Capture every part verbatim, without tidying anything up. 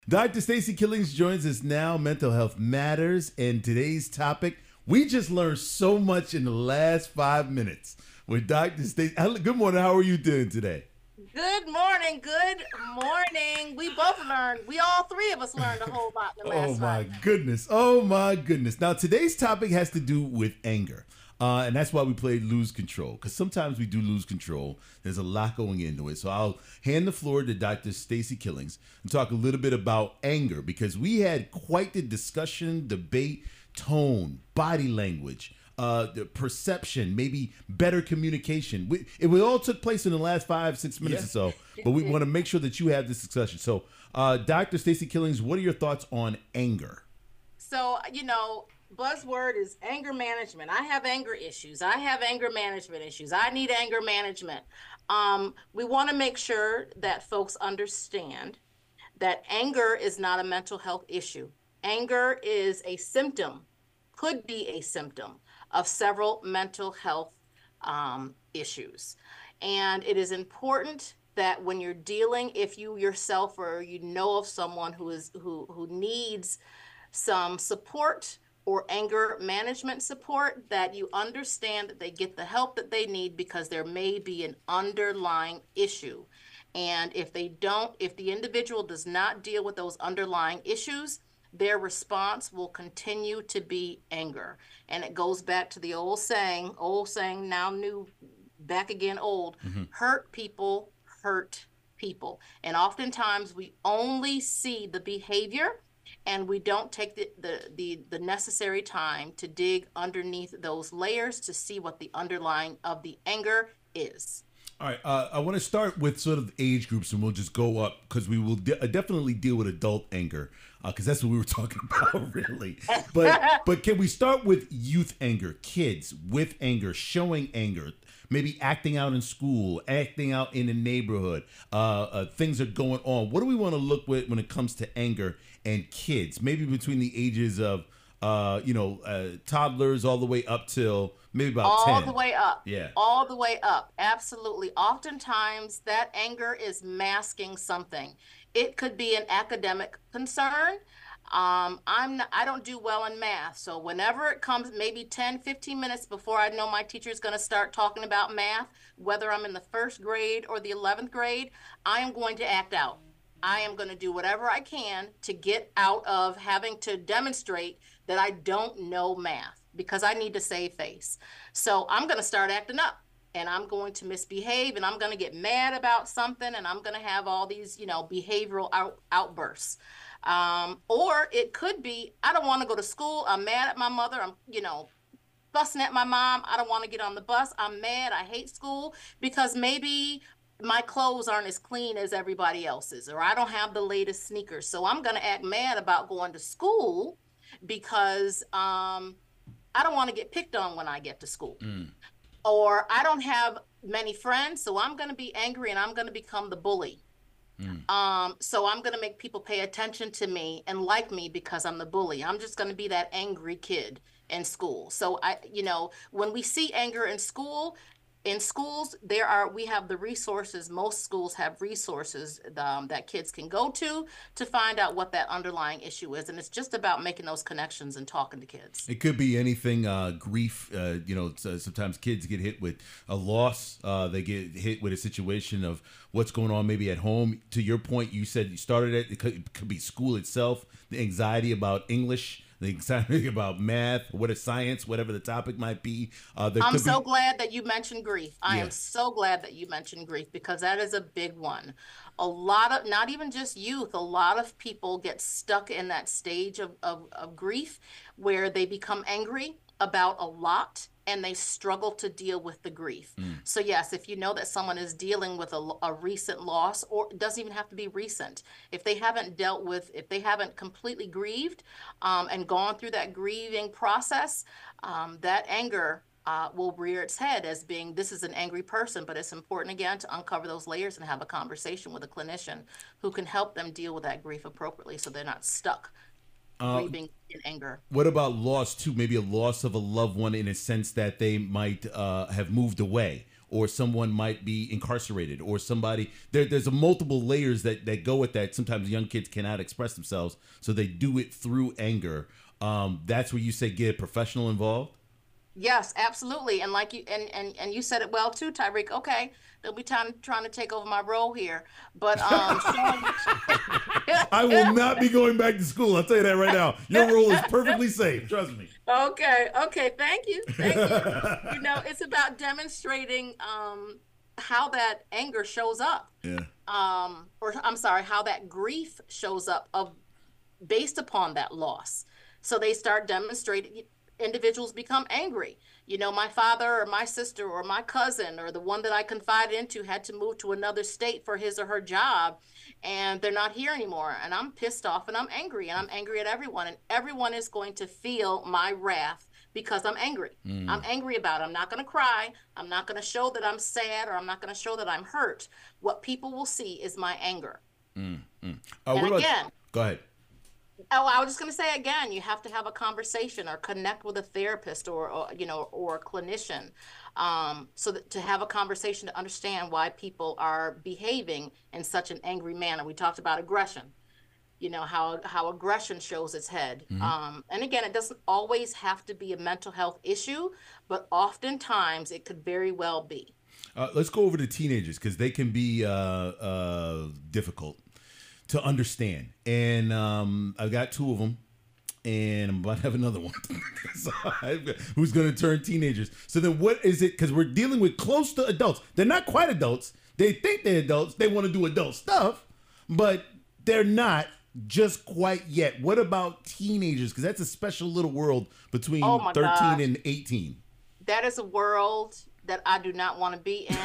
Doctor Stacy Killings joins us now. Mental Health Matters. And today's topic, we just learned so much in the last five minutes with Doctor Stacy. Good morning. How are you doing today? Good morning. Good morning. We both learned. We all three of us learned a whole lot in the last Oh my five. goodness. Oh my goodness. Now today's topic has to do with anger. Uh, and that's why we played Lose Control, because sometimes we do lose control. There's a lot going into it. So I'll hand the floor to Doctor Stacy Killings and talk a little bit about anger, because we had quite the discussion, debate, tone, body language, uh, the perception, maybe better communication. We, it all took place in the last five, six minutes Yes. or so, but we want to make sure that you have this discussion. So uh, Doctor Stacy Killings, what are your thoughts on anger? So, you know, buzzword is anger management. I have anger issues. I have anger management issues. I need anger management. Um, we want to make sure that folks understand that anger is not a mental health issue. Anger is a symptom, could be a symptom of several mental health um, issues. And it is important that when you're dealing, if you yourself or you know of someone who is who who needs some support or anger management support, that you understand that they get the help that they need, because there may be an underlying issue. And if they don't, if the individual does not deal with those underlying issues, their response will continue to be anger. And it goes back to the old saying, old saying, now new, back again old, mm-hmm. Hurt people hurt people. And oftentimes we only see the behavior, and we don't take the, the, the, the necessary time to dig underneath those layers to see what the underlying of the anger is. All right, uh, I want to start with sort of age groups, and we'll just go up, because we will de- definitely deal with adult anger, because uh, that's what we were talking about, really. But but can we start with youth anger, kids with anger, showing anger, maybe acting out in school, acting out in the neighborhood, uh, uh, things are going on. What do we want to look with when it comes to anger and kids, maybe between the ages of, uh, you know, uh, toddlers all the way up till maybe about all ten? All the way up. Yeah. All the way up. Absolutely. Oftentimes that anger is masking something. It could be an academic concern. Um, I'm not, I don't do well in math. So whenever it comes, maybe ten, fifteen minutes before I know my teacher is going to start talking about math, whether I'm in the first grade or the eleventh grade, I am going to act out. I am going to do whatever I can to get out of having to demonstrate that I don't know math, because I need to save face. So I'm going to start acting up, and I'm going to misbehave, and I'm going to get mad about something, and I'm going to have all these, you know, behavioral out, outbursts. Um, or it could be, I don't want to go to school. I'm mad at my mother. I'm, you know, fussing at my mom. I don't want to get on the bus. I'm mad. I hate school because maybe my clothes aren't as clean as everybody else's, or I don't have the latest sneakers. So I'm going to act mad about going to school because um, I don't want to get picked on when I get to school. Mm. Or I don't have many friends, so I'm going to be angry and I'm going to become the bully. Mm. Um, so I'm going to make people pay attention to me and like me because I'm the bully. I'm just going to be that angry kid in school. So I, you know, when we see anger in school, in schools, there are, we have the resources, most schools have resources um, that kids can go to to find out what that underlying issue is. And it's just about making those connections and talking to kids. It could be anything, uh, grief, uh, you know, sometimes kids get hit with a loss. Uh, they get hit with a situation of what's going on maybe at home. To your point, you said you started it, it could, it could be school itself, the anxiety about English, the anxiety about math, what is science, whatever the topic might be. Uh, I'm so be... glad that you mentioned grief. I yeah. am so glad that you mentioned grief, because that is a big one. A lot of, not even just youth, a lot of people get stuck in that stage of, of, of grief where they become angry about a lot and they struggle to deal with the grief. Mm. So yes, if you know that someone is dealing with a, a recent loss, or it doesn't even have to be recent, if they haven't dealt with, if they haven't completely grieved um, and gone through that grieving process, um, that anger uh, will rear its head as being, this is an angry person. But it's important, again, to uncover those layers and have a conversation with a clinician who can help them deal with that grief appropriately so they're not stuck grieving uh, in anger. What about loss too? Maybe a loss of a loved one, in a sense that they might uh, have moved away, or someone might be incarcerated, or somebody there. There's a multiple layers that that go with that. Sometimes young kids cannot express themselves, so they do it through anger. Um, that's where you say get a professional involved. Yes, absolutely. And like you and, and and you said it well too, Tyreek. Okay, they'll be trying trying to take over my role here. But um I will not be going back to school. I'll tell you that right now. Your role is perfectly safe. Trust me. Okay, okay, thank you. Thank you. You know, it's about demonstrating um how that anger shows up. Yeah. Um, or I'm sorry, how that grief shows up of based upon that loss. So they start demonstrating individuals become angry. You know, my father or my sister or my cousin or the one that I confided into had to move to another state for his or her job, and they're not here anymore. And I'm pissed off and I'm angry, and I'm angry at everyone. And everyone is going to feel my wrath because I'm angry. Mm. I'm angry about it. I'm not going to cry. I'm not going to show that I'm sad, or I'm not going to show that I'm hurt. What people will see is my anger. Mm. Mm. Uh, and again, about, go ahead. Oh, I was just going to say again, you have to have a conversation or connect with a therapist or, or you know, or a clinician, um, so that to have a conversation to understand why people are behaving in such an angry manner. We talked about aggression, you know, how how aggression shows its head. Mm-hmm. Um, and again, it doesn't always have to be a mental health issue, but oftentimes it could very well be. Uh, let's go over to teenagers because they can be uh, uh, difficult to understand. And um, I've got two of them, and I'm about to have another one so who's going to turn teenagers. So then what is it? Because we're dealing with close to adults. They're not quite adults. They think they're adults. They want to do adult stuff, but they're not just quite yet. What about teenagers? Because that's a special little world between oh my thirteen gosh. and eighteen. That is a world that I do not want to be in.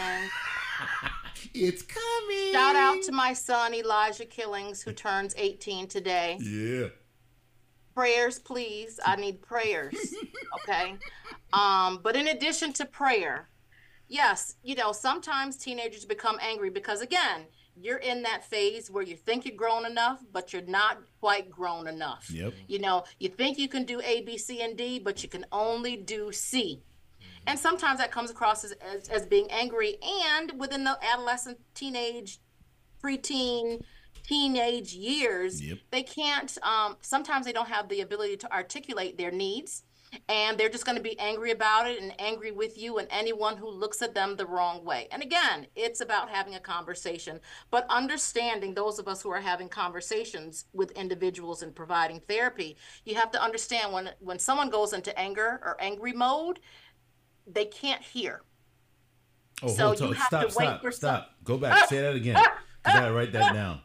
It's coming. Shout out to my son, Elijah Killings, who turns eighteen today. Yeah. Prayers, please. I need prayers. Okay. Um, but in addition to prayer, yes, you know, sometimes teenagers become angry because, again, you're in that phase where you think you're grown enough, but you're not quite grown enough. Yep. You know, you think you can do A, B, C, and D, but you can only do C. And sometimes that comes across as, as, as being angry. And within the adolescent, teenage, preteen, teenage years, yep. they can't, um, sometimes they don't have the ability to articulate their needs. And they're just going to be angry about it and angry with you and anyone who looks at them the wrong way. And again, it's about having a conversation, but understanding those of us who are having conversations with individuals and providing therapy, you have to understand when, when someone goes into anger or angry mode, they can't hear. Oh, so hold you on. have Stop, to wait stop, for stop. some... Go back. Say that again. Because I gotta write that down.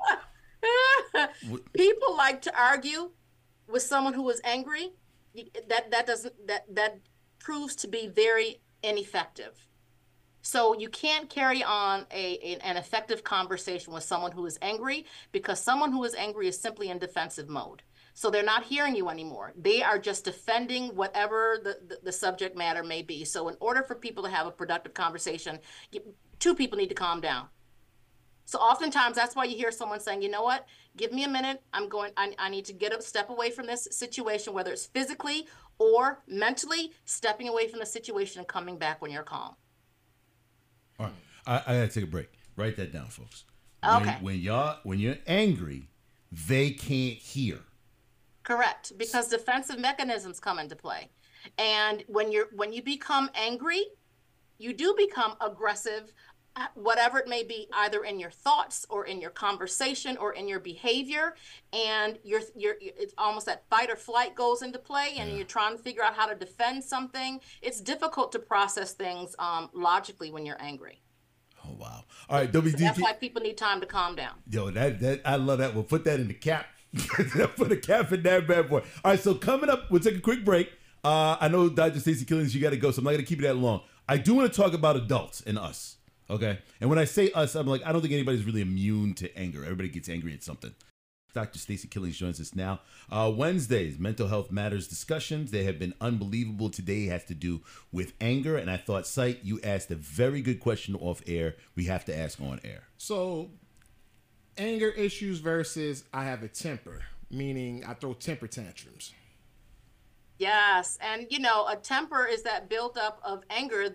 People like to argue with someone who is angry. That that doesn't that that proves to be very ineffective. So you can't carry on a, a an effective conversation with someone who is angry, because someone who is angry is simply in defensive mode. So they're not hearing you anymore. They are just defending whatever the, the, the subject matter may be. So in order for people to have a productive conversation, you, two people need to calm down. So oftentimes that's why you hear someone saying, you know what, give me a minute. I'm going, I, I need to get a step away from this situation, whether it's physically or mentally, stepping away from the situation and coming back when you're calm. All right. I, I got to take a break. Write that down, folks. Okay. When, when y'all, when you're angry, they can't hear. Correct, because defensive mechanisms come into play. And when you're when you become angry, you do become aggressive, whatever it may be, either in your thoughts or in your conversation or in your behavior. And you're you're it's almost that fight or flight goes into play, and yeah. you're trying to figure out how to defend something. It's difficult to process things um, logically when you're angry. Oh wow! All right, W D G. So that's why people need time to calm down. Yo, that that I love that. We'll put that in the cap. Put a cap in that bad boy. All right, so coming up, we'll take a quick break. Uh, I know Doctor Stacey Killings, you got to go, so I'm not going to keep it that long. I do want to talk about adults and us, okay? And when I say us, I'm like, I don't think anybody's really immune to anger. Everybody gets angry at something. Doctor Stacey Killings joins us now. Uh, Wednesdays, Mental Health Matters discussions. They have been unbelievable. Today has to do with anger, and I thought, Sight, you asked a very good question off air. We have to ask on air. So... anger issues versus I have a temper, meaning I throw temper tantrums. Yes. And, you know, a temper is that buildup of anger that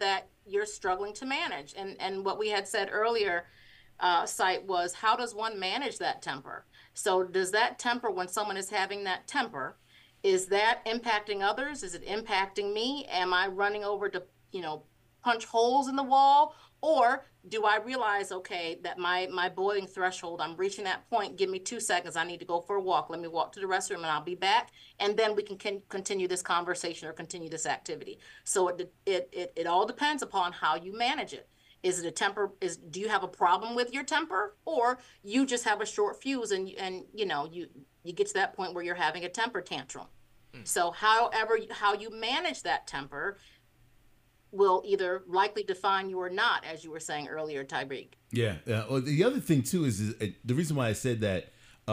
you're struggling to manage. And and what we had said earlier, uh, site was, how does one manage that temper? So does that temper, when someone is having that temper, is that impacting others? Is it impacting me? Am I running over to, you know, punch holes in the wall? Or do I realize, okay, that my my boiling threshold, I'm reaching that point, give me two seconds, I need to go for a walk. Let me walk to the restroom and I'll be back. And then we can, can continue this conversation or continue this activity. So it, it, it, it all depends upon how you manage it. Is it a temper? Is do you have a problem with your temper, or you just have a short fuse and and you know you you get to that point where you're having a temper tantrum? Mm. So however how you manage that temper will either likely define you or not, as you were saying earlier, Tyreek. Yeah. Uh, well, the other thing too is, is uh, the reason why I said that,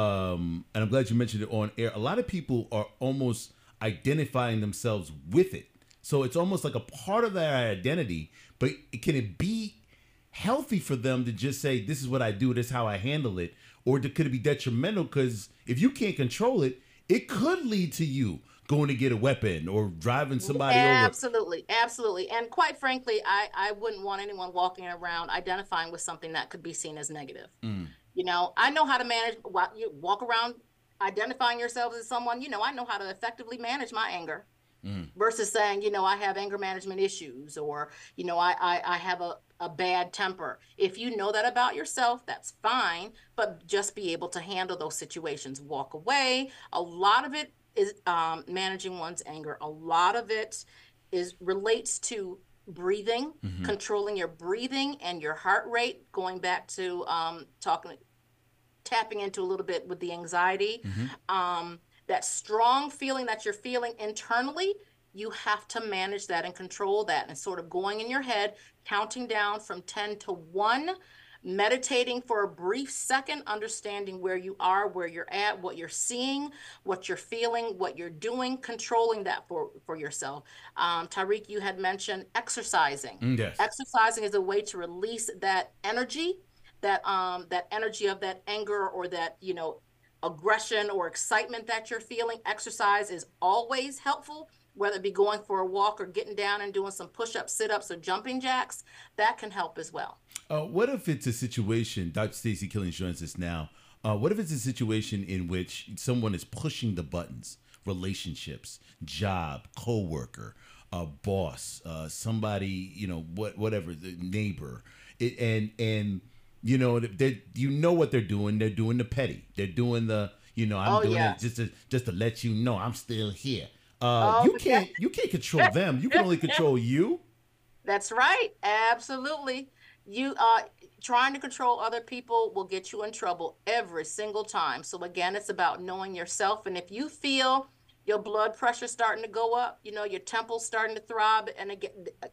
um, and I'm glad you mentioned it on air. A lot of people are almost identifying themselves with it, so it's almost like a part of their identity. But can it be healthy for them to just say, this is what I do, this is how I handle it? Or could it be detrimental? Because if you can't control it, it could lead to you going to get a weapon or driving somebody absolutely, over. Absolutely, absolutely. And quite frankly, I, I wouldn't want anyone walking around identifying with something that could be seen as negative. Mm. You know, I know how to manage, you walk around identifying yourself as someone, you know, I know how to effectively manage my anger. Mm. Versus saying, you know, I have anger management issues, or, you know, I, I, I have a, a bad temper. If you know that about yourself, that's fine, but just be able to handle those situations. Walk away. A lot of it is um, managing one's anger. A lot of it is relates to breathing, mm-hmm. controlling your breathing and your heart rate, going back to um, talking, tapping into a little bit with the anxiety. Mm-hmm. Um, that strong feeling that you're feeling internally, you have to manage that and control that, and sort of going in your head, counting down from ten to one, meditating for a brief second, understanding where you are, where you're at, what you're seeing, what you're feeling, what you're doing, controlling that for, for yourself. Um, Tyreek, you had mentioned exercising. Yes. Exercising is a way to release that energy, that um, that energy of that anger or that, you know, aggression or excitement that you're feeling. Exercise is always helpful, whether it be going for a walk or getting down and doing some push-ups, sit-ups, or jumping jacks. That can help as well. Uh, what if it's a situation, Doctor Stacey Killings joins us now, uh, what if it's a situation in which someone is pushing the buttons, relationships, job, coworker, uh, boss, uh, somebody, you know, what, whatever, the neighbor, it, and, and, you know, they you know what they're doing. They're doing the petty. They're doing the, you know, I'm oh, doing yeah. it just to just to let you know I'm still here. Uh, oh, you can't yeah. you can't control them. You can only control you. That's right. Absolutely. You uh trying to control other people will get you in trouble every single time. So again, it's about knowing yourself. And if you feel your blood pressure starting to go up, you know, your temples starting to throb, and again,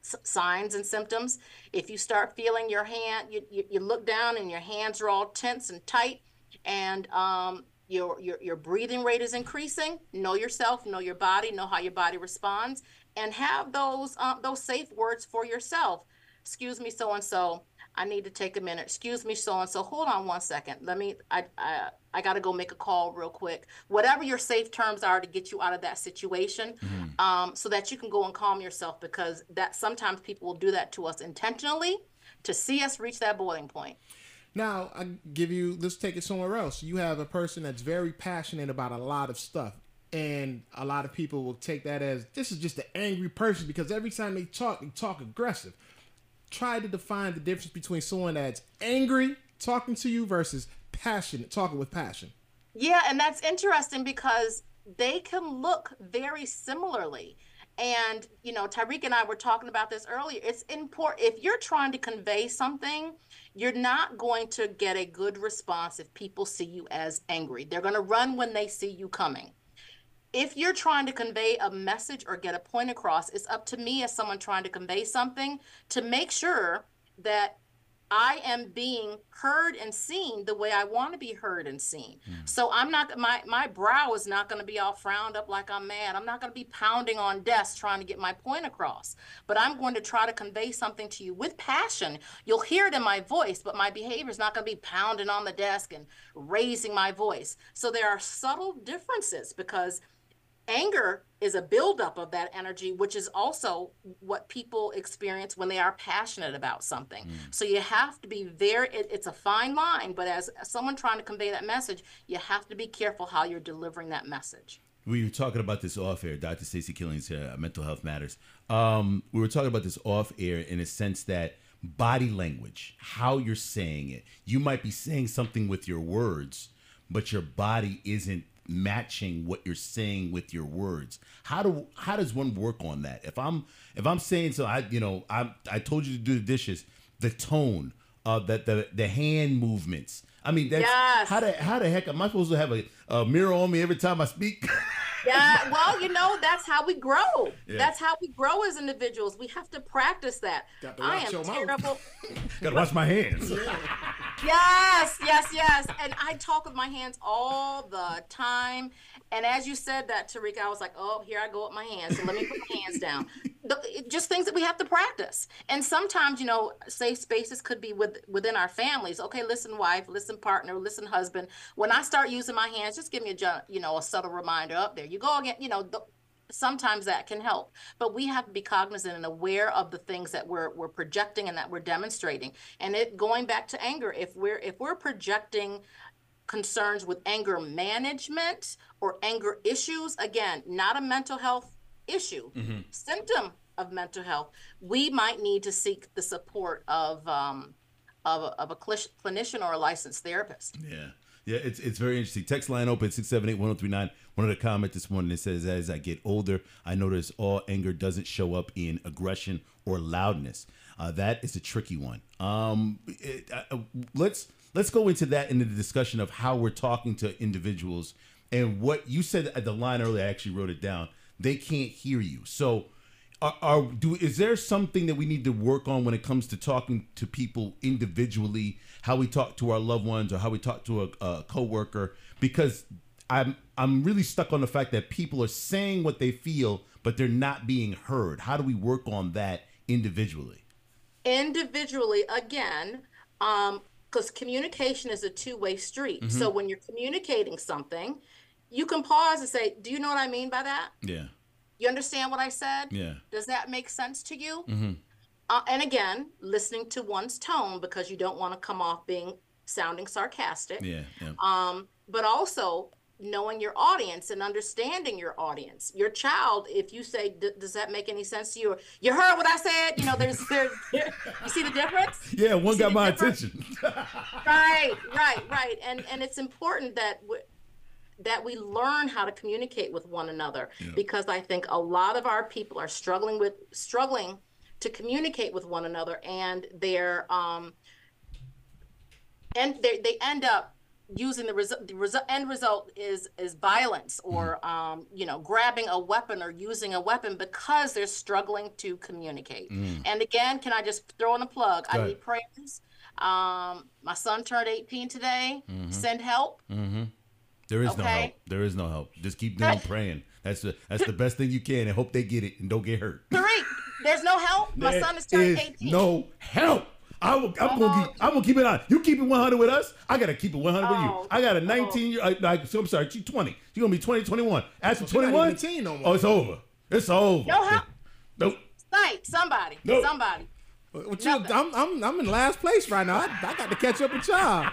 signs and symptoms. If you start feeling your hand, you, you, you look down and your hands are all tense and tight, and um, your, your, your breathing rate is increasing, know yourself, know your body, know how your body responds, and have those, um, those safe words for yourself. Excuse me, so-and-so, I need to take a minute. Excuse me, so-and-so, hold on one second. Let me, I, I, I got to go make a call real quick. Whatever your safe terms are to get you out of that situation, mm-hmm. um, so that you can go and calm yourself, because that sometimes people will do that to us intentionally to see us reach that boiling point. Now, I give you, let's take it somewhere else. You have a person that's very passionate about a lot of stuff. And a lot of people will take that as, this is just an angry person, because every time they talk, they talk aggressive. Try to define the difference between someone that's angry talking to you versus passionate talking with passion. Yeah, and that's interesting because they can look very similarly. And, you know, Tyreek and I were talking about this earlier. It's important, if you're trying to convey something, you're not going to get a good response if people see you as angry. They're going to run when they see you coming. If you're trying to convey a message or get a point across, it's up to me as someone trying to convey something to make sure that I am being heard and seen the way I want to be heard and seen. Mm. So I'm not, my, my brow is not going to be all frowned up like I'm mad. I'm not going to be pounding on desks trying to get my point across, but I'm going to try to convey something to you with passion. You'll hear it in my voice, but my behavior is not going to be pounding on the desk and raising my voice. So there are subtle differences, because Anger is a buildup of that energy, which is also what people experience when they are passionate about something. Mm. So you have to be very, it, it's a fine line, but as someone trying to convey that message, you have to be careful how you're delivering that message. We were talking about this off air. Doctor Stacey Killings here, Mental Health Matters. Um, we were talking about this off air in a sense that body language, how you're saying it, you might be saying something with your words, but your body isn't matching what you're saying with your words. How do how does one work on that? If I'm if I'm saying so, I you know I I told you to do the dishes, the tone, uh, that the the hand movements. I mean, that's yes. how the how the heck am I supposed to have a, a mirror on me every time I speak? Yeah, well, you know, that's how we grow. Yeah. That's how we grow as individuals. We have to practice that. Got to I watch am your terrible. mouth. Gotta wash my hands. Yes, yes, yes. And I talk with my hands all the time. And as you said that, Tariq, I was like, oh, here I go with my hands. So let me put my hands down. The, just things that we have to practice. And sometimes, you know, safe spaces could be with, within our families. Okay, listen, wife, listen, partner, listen, husband. When I start using my hands, just give me a, you know, a subtle reminder up there. You go again, you know, the, sometimes that can help, but we have to be cognizant and aware of the things that we're we're projecting and that we're demonstrating. And it going back to anger, if we're if we're projecting concerns with anger management or anger issues, again, not a mental health issue, mm-hmm. symptom of mental health, we might need to seek the support of um, of, a, of a cl- clinician or a licensed therapist. Yeah. Yeah, it's it's very interesting. Text line open, six seven eight, one oh three nine. One of the comments this morning, it says, as I get older, I notice all anger doesn't show up in aggression or loudness. Uh, that is a tricky one. Um, it, uh, let's let's go into that in the discussion of how we're talking to individuals. And what you said at the line earlier, I actually wrote it down. They can't hear you. So are, are do is there something that we need to work on when it comes to talking to people individually, how we talk to our loved ones or how we talk to a, a coworker? Because I'm I'm really stuck on the fact that people are saying what they feel, but they're not being heard. How do we work on that individually? Individually, again, um, because communication is a two-way street. Mm-hmm. So when you're communicating something, you can pause and say, do you know what I mean by that? Yeah. You understand what I said? Yeah. Does that make sense to you? Mm-hmm. Uh, and again, listening to one's tone, because you don't want to come off being sounding sarcastic. Yeah, yeah. Um, but also knowing your audience and understanding your audience. Your child, if you say, does that make any sense to you? Or, you heard what I said? You know, there's, there's you see the difference? Yeah, one got my difference? attention. Right, right, right. And and it's important that we, that we learn how to communicate with one another, yeah. because I think a lot of our people are struggling with struggling to communicate with one another, and they're um and they they end up using the result. The result end result is is violence, or mm. um you know, grabbing a weapon or using a weapon because they're struggling to communicate. Mm. And again, can I just throw in a plug? Go I ahead. Need prayers. Um, my son turned eighteen today. Mm-hmm. Send help. Mm-hmm. There is okay. no help. There is no help. Just keep doing praying. That's the that's the best thing you can, and hope they get it and don't get hurt. Tariq, there's no help. My there son is turned eighteen. No help. I will, I'm, oh. gonna keep, I'm gonna keep it on. You keep it one hundred with us. I gotta keep it one hundred oh. with you. I got a nineteen year. I, I, so I'm sorry. She's twenty. She's gonna be twenty, twenty-one. After twenty-one, no more. Oh, it's over. It's over. No help. Nope. Sight. Somebody. Nope. Somebody. What you, I'm I'm I'm in last place right now. I, I got to catch up with y'all.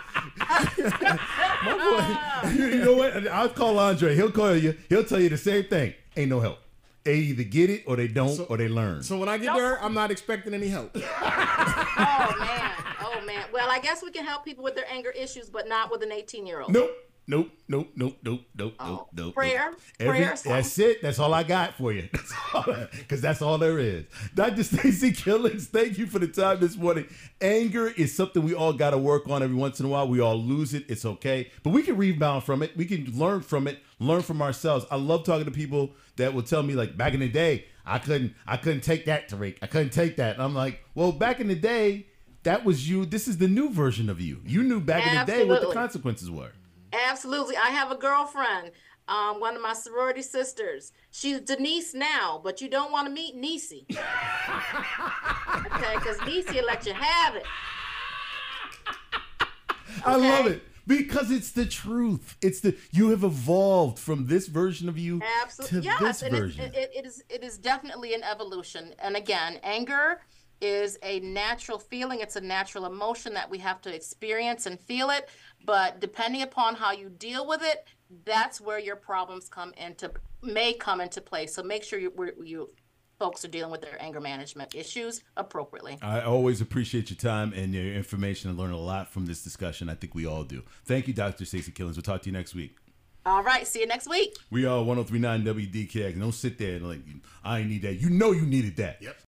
My boy, you, you know what? I'll call Andre. He'll call you. He'll tell you the same thing. Ain't no help. They either get it or they don't, so, or they learn. So when I get nope. there, I'm not expecting any help. Oh man, oh man. Well, I guess we can help people with their anger issues, but not with an eighteen year old. Nope. Nope, nope, nope, nope, nope, oh, nope, nope. Prayer, Every, prayer. That's it. That's all I got for you. Because that's all there is. Doctor Stacey Killings, thank you for the time this morning. Anger is something we all got to work on every once in a while. We all lose it. It's okay. But we can rebound from it. We can learn from it, learn from ourselves. I love talking to people that will tell me, like, back in the day, I couldn't, I couldn't take that, Tariq. I couldn't take that. And I'm like, well, back in the day, that was you. This is the new version of you. You knew back Absolutely. in the day what the consequences were. Absolutely. I have a girlfriend, um, one of my sorority sisters. She's Denise now, but you don't want to meet Niecy. Okay, because Niecy will let you have it. Okay? I love it. Because it's the truth. It's the you have evolved from this version of you Absolutely. to Yes, this and it, version. it, it, it is it is definitely an evolution. And again, anger is a natural feeling. It's a natural emotion that we have to experience and feel it. But depending upon how you deal with it, that's where your problems come into may come into play. So make sure you you folks are dealing with their anger management issues appropriately. I always appreciate your time and your information. I learned a lot from this discussion. I think we all do. Thank you, Doctor Stacey Killens. We'll talk to you next week. All right. See you next week. We are one oh three point nine W D K X. Don't sit there and like, I need that. You know you needed that. Yep.